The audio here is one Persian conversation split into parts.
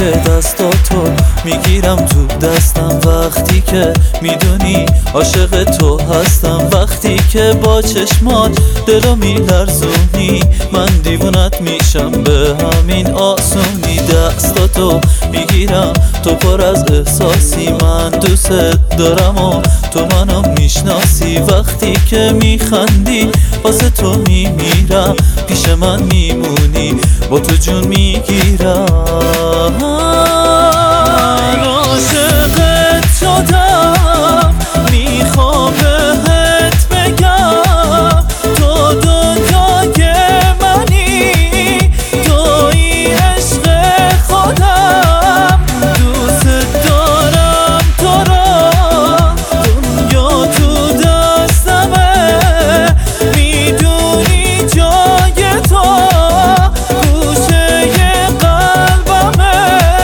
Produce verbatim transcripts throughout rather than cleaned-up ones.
که دستاتو میگیرم تو دستم، وقتی که میدونی عاشق تو هستم، وقتی که با چشمات دلو میلرزونی من دیوونت میشم به همین آسونی. دستاتو میگیرم تو پر از احساسی، من دوست دارم و تو منو میشناسی، وقتی که میخندی واسه تو میمیرم، پیش من میمونی با تو جون میگیرم. عاشقت شدم میخوام بهت بگم تو دنیای منی، توی عشق خودم، دوست دارم تو را، دنیا تو دستمه، میدونی جای تو گوشه قلبمه.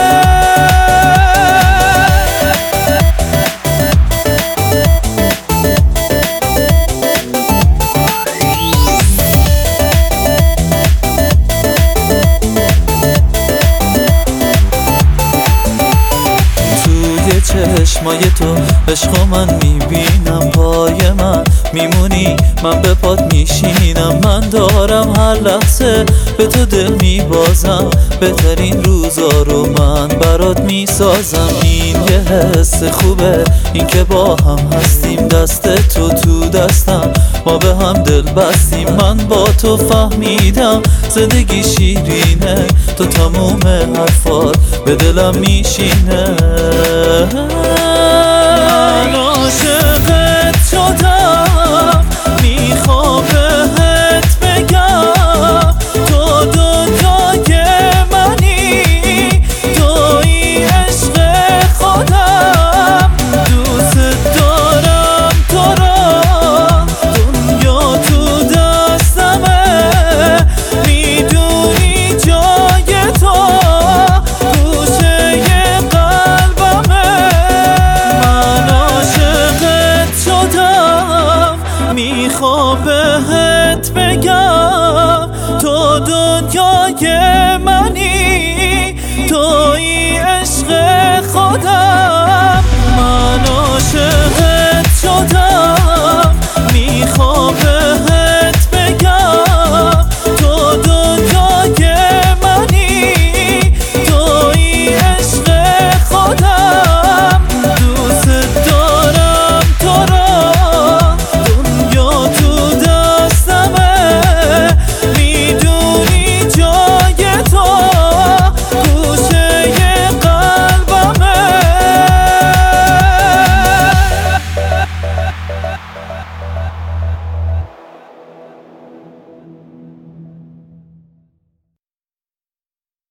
چشمای تو عشق من میبینم، پای من میمونی من به پات میشینم، من دارم هر لحظه به تو دل میبازم، بهترین روزا رو من برات میسازم. این یه حس خوبه این که با هم هستیم، دست تو تو دستم ما به هم دل بستیم، من با تو فهمیدم زندگی شیرینه، تو تموم حرفات به دلم میشینه.